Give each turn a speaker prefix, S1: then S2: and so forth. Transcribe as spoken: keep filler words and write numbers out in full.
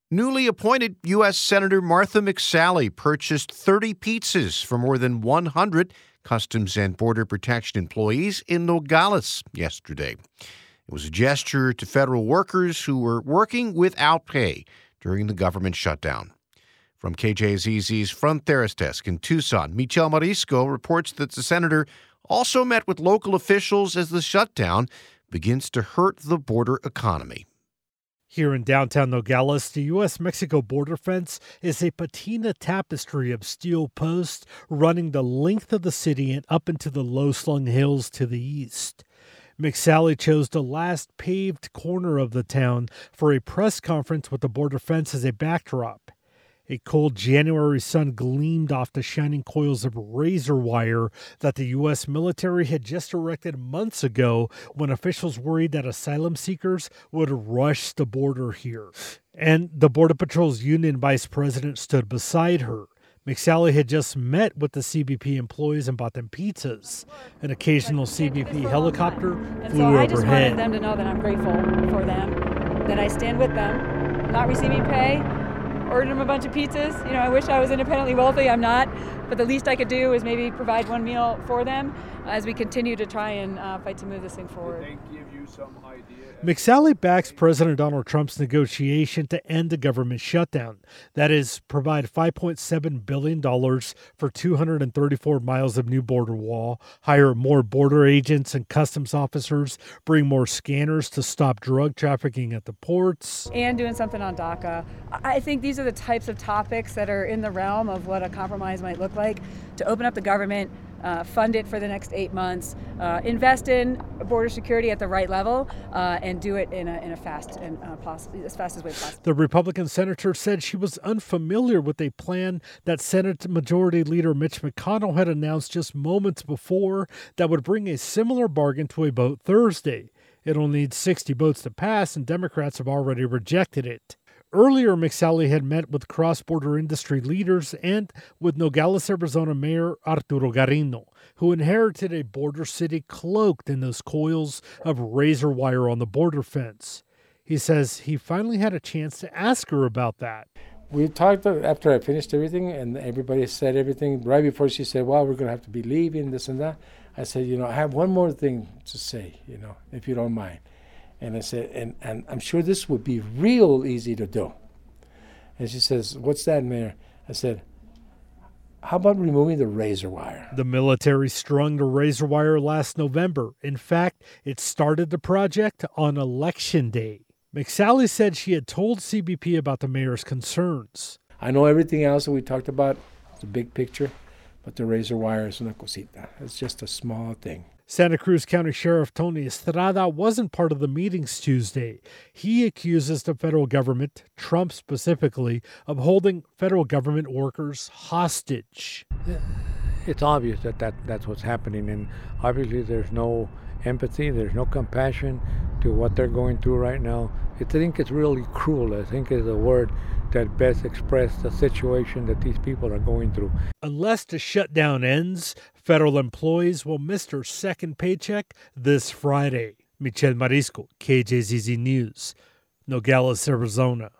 S1: Newly appointed U S. Senator Martha McSally purchased thirty pizzas for more than one hundred Customs and Border Protection employees in Nogales yesterday. It was a gesture to federal workers who were working without pay during the government shutdown. From K J Z Z's Fronteras Desk in Tucson, Michelle Marisco reports that the senator also met with local officials as the shutdown begins to hurt the border economy.
S2: Here in downtown Nogales, the U S Mexico border fence is a patina tapestry of steel posts running the length of the city and up into the low-slung hills to the east. McSally chose the last paved corner of the town for a press conference with the border fence as a backdrop. A cold January sun gleamed off the shining coils of razor wire that the U S military had just erected months ago when officials worried that asylum seekers would rush the border here. And the Border Patrol's union vice president stood beside her. McSally had just met with the C B P employees and bought them pizzas. An occasional C B P helicopter
S3: and
S2: flew
S3: so
S2: overhead.
S3: I just wanted them to know that I'm grateful for them, that I stand with them, not receiving pay, ordered them a bunch of pizzas. You know, I wish I was independently wealthy. I'm not. But the least I could do is maybe provide one meal for them as we continue to try and uh, fight to move this thing forward.
S4: Did they give you some idea?
S2: McSally backs President Donald Trump's negotiation to end the government shutdown. That is, provide five point seven billion dollars for two hundred thirty-four miles of new border wall, hire more border agents and customs officers, bring more scanners to stop drug trafficking at the ports.
S3: And doing something on DACA. I think these are the types of topics that are in the realm of what a compromise might look like to open up the government, uh, fund it for the next eight months, uh, invest in border security at the right level, uh, and do it in a, in a fast and uh, possibly as fast as way possible.
S2: The Republican senator said she was unfamiliar with a plan that Senate Majority Leader Mitch McConnell had announced just moments before that would bring a similar bargain to a vote Thursday. It'll need sixty votes to pass, and Democrats have already rejected it. Earlier, McSally had met with cross-border industry leaders and with Nogales, Arizona Mayor Arturo Garino, who inherited a border city cloaked in those coils of razor wire on the border fence. He says he finally had a chance to ask her about that.
S5: We talked after I finished everything, and everybody said everything. Right before she said, well, we're going to have to be leaving, this and that. I said, you know, I have one more thing to say, you know, if you don't mind. And I said, and, and I'm sure this would be real easy to do. And she says, what's that, Mayor? I said, how about removing the razor wire?
S2: The military strung the razor wire last November. In fact, it started the project on Election Day. McSally said she had told C B P about the mayor's concerns.
S5: I know everything else that we talked about, the big picture, but the razor wire is una cosita. It's just a small thing.
S2: Santa Cruz County Sheriff Tony Estrada wasn't part of the meetings Tuesday. He accuses the federal government, Trump specifically, of holding federal government workers hostage.
S6: It's obvious that, that that's what's happening, and obviously there's no empathy, there's no compassion to what they're going through right now. I think it's really cruel. I think is a word that best expresses the situation that these people are going through.
S2: Unless the shutdown ends, federal employees will miss their second paycheck this Friday. Michelle Marisco, K J Z Z News, Nogales, Arizona.